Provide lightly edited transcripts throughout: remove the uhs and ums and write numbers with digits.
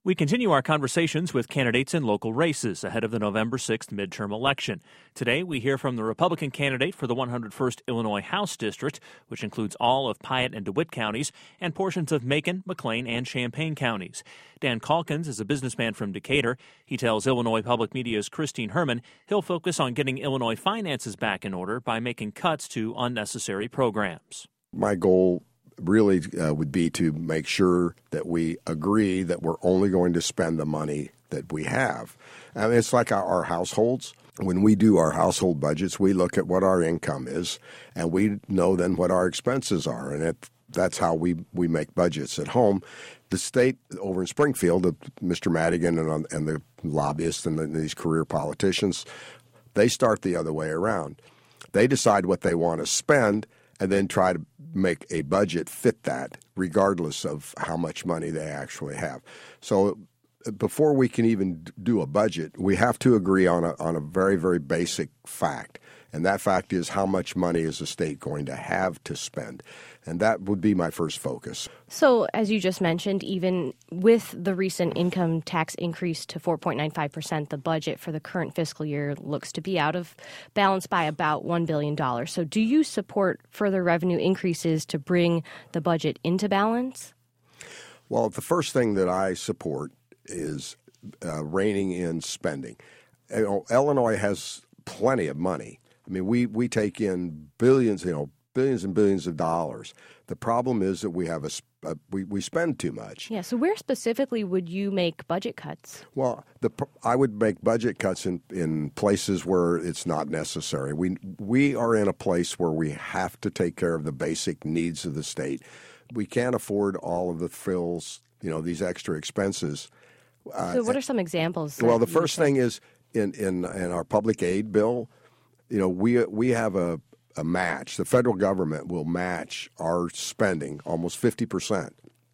We continue our conversations with candidates in local races ahead of the November 6th midterm election. Today, we hear from the Republican candidate for the 101st Illinois House District, which includes all of Piatt and DeWitt counties and portions of Macon, McLean, and Champaign counties. Dan Calkins is a businessman from Decatur. He tells Illinois Public Media's Christine Herman he'll focus on getting Illinois finances back in order by making cuts to unnecessary programs. My goal really would be to make sure that we agree that we're only going to spend the money that we have. I mean, it's like our households. When we do our household budgets, we look at what our income is, and we know then what our expenses are, and that's how we make budgets at home. The state over in Springfield, Mr. Madigan and the lobbyists and these career politicians, they start the other way around. They decide what they want to spend and then try to make a budget fit that, regardless of how much money they actually have. So before we can even do a budget, we have to agree on a very, very basic fact. And that fact is, how much money is the state going to have to spend? And that would be my first focus. So, as you just mentioned, even with the recent income tax increase to 4.95%, the budget for the current fiscal year looks to be out of balance by about $1 billion. So do you support further revenue increases to bring the budget into balance? Well, the first thing that I support is reining in spending. Illinois has plenty of money. I mean, we take in billions and billions of dollars. The problem is that we spend too much. Yeah. So where specifically would you make budget cuts? Well, I would make budget cuts in places where it's not necessary. We are in a place where we have to take care of the basic needs of the state. We can't afford all of the frills, these extra expenses. So what are some examples? Well, the first thing is in our public aid bill, we have a match. The federal government will match our spending almost 50%.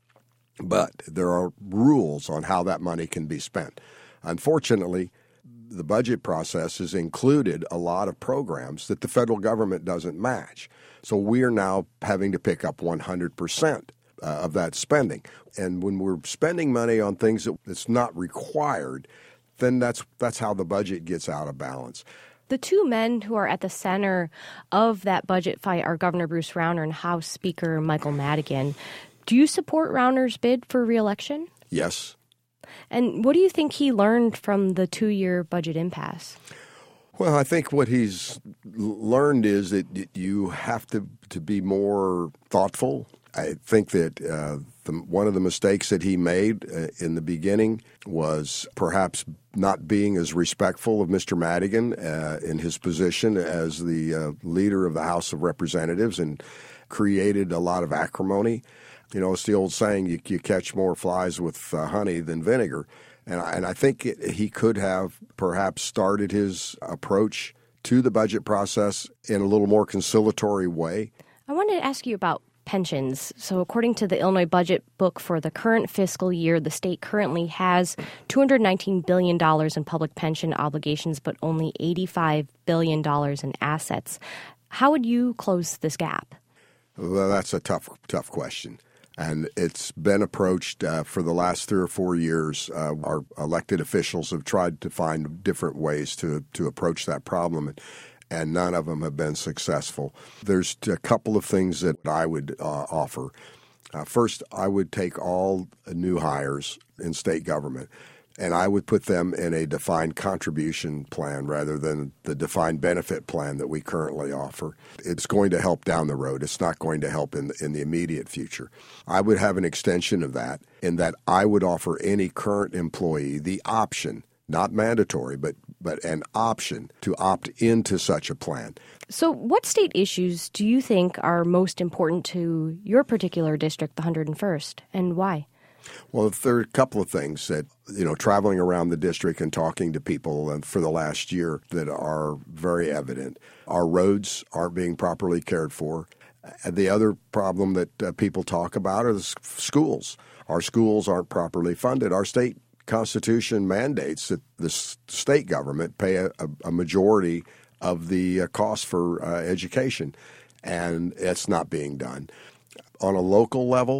But there are rules on how that money can be spent. Unfortunately, the budget process has included a lot of programs that the federal government doesn't match. So we are now having to pick up 100% of that spending. And when we're spending money on things that's not required, then that's how the budget gets out of balance. The two men who are at the center of that budget fight are Governor Bruce Rauner and House Speaker Michael Madigan. Do you support Rauner's bid for re-election? Yes. And what do you think he learned from the 2-year budget impasse? Well, I think what he's learned is that you have to be more thoughtful. I think that one of the mistakes that he made in the beginning was perhaps not being as respectful of Mr. Madigan in his position as the leader of the House of Representatives, and created a lot of acrimony. It's the old saying, you catch more flies with honey than vinegar. And I think he could have perhaps started his approach to the budget process in a little more conciliatory way. I wanted to ask you about pensions. So according to the Illinois budget book for the current fiscal year, the state currently has $219 billion in public pension obligations, but only $85 billion in assets. How would you close this gap? Well, that's a tough question. And it's been approached for the last 3 or 4 years. Our elected officials have tried to find different ways to approach that problem, and none of them have been successful. There's a couple of things that I would offer. First, I would take all new hires in state government, and I would put them in a defined contribution plan rather than the defined benefit plan that we currently offer. It's going to help down the road. It's not going to help in the immediate future. I would have an extension of that in that I would offer any current employee the option, not mandatory, but an option to opt into such a plan. So what state issues do you think are most important to your particular district, the 101st, and why? Well, there are a couple of things that, traveling around the district and talking to people for the last year that are very evident. Our roads aren't being properly cared for. The other problem that people talk about is schools. Our schools aren't properly funded. Our state Constitution mandates that the state government pay a majority of the cost for education, and it's not being done. On a local level,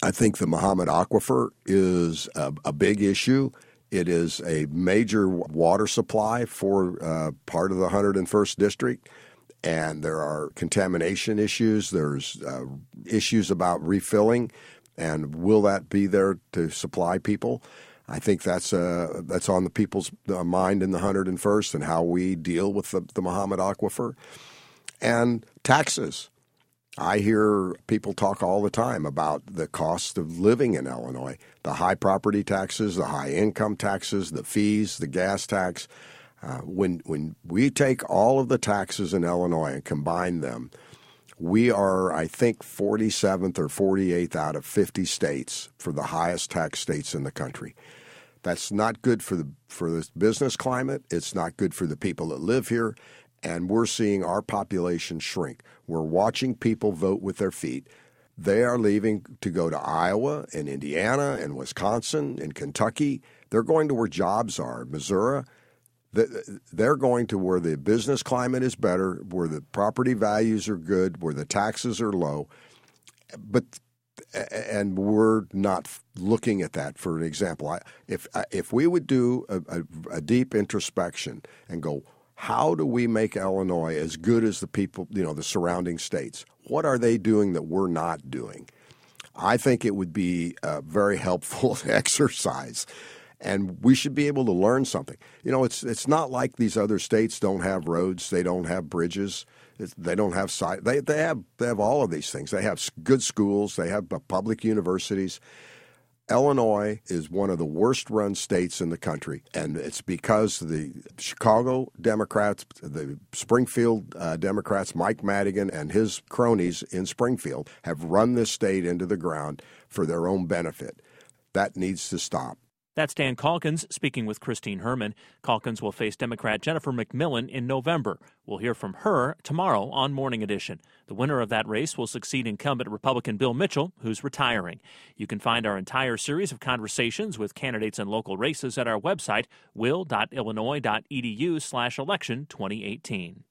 I think the Mahomet Aquifer is a big issue. It is a major water supply for part of the 101st District, and there are contamination issues. There's issues about refilling, and will that be there to supply people? I think that's on the people's mind in the 101st and how we deal with the Mahomet Aquifer. And taxes. I hear people talk all the time about the cost of living in Illinois, the high property taxes, the high income taxes, the fees, the gas tax. When we take all of the taxes in Illinois and combine them, we are, I think, 47th or 48th out of 50 states for the highest tax states in the country. That's not good for the business climate. It's not good for the people that live here. And we're seeing our population shrink. We're watching people vote with their feet. They are leaving to go to Iowa and Indiana and Wisconsin and Kentucky. They're going to where jobs are, Missouri. They're going to where the business climate is better, where the property values are good, where the taxes are low. And we're not looking at that. For an example, if we would do a deep introspection and go, how do we make Illinois as good as the people, the surrounding states? What are they doing that we're not doing? I think it would be a very helpful exercise, and we should be able to learn something. It's not like these other states don't have roads, they don't have bridges, they don't have they have all of these things. They have good schools, they have public universities. Illinois is one of the worst-run states in the country, and it's because the Chicago Democrats, the Springfield Democrats, Mike Madigan and his cronies in Springfield have run this state into the ground for their own benefit. That needs to stop. That's Dan Calkins speaking with Christine Herman. Calkins will face Democrat Jennifer McMillan in November. We'll hear from her tomorrow on Morning Edition. The winner of that race will succeed incumbent Republican Bill Mitchell, who's retiring. You can find our entire series of conversations with candidates in local races at our website, will.illinois.edu/election2018.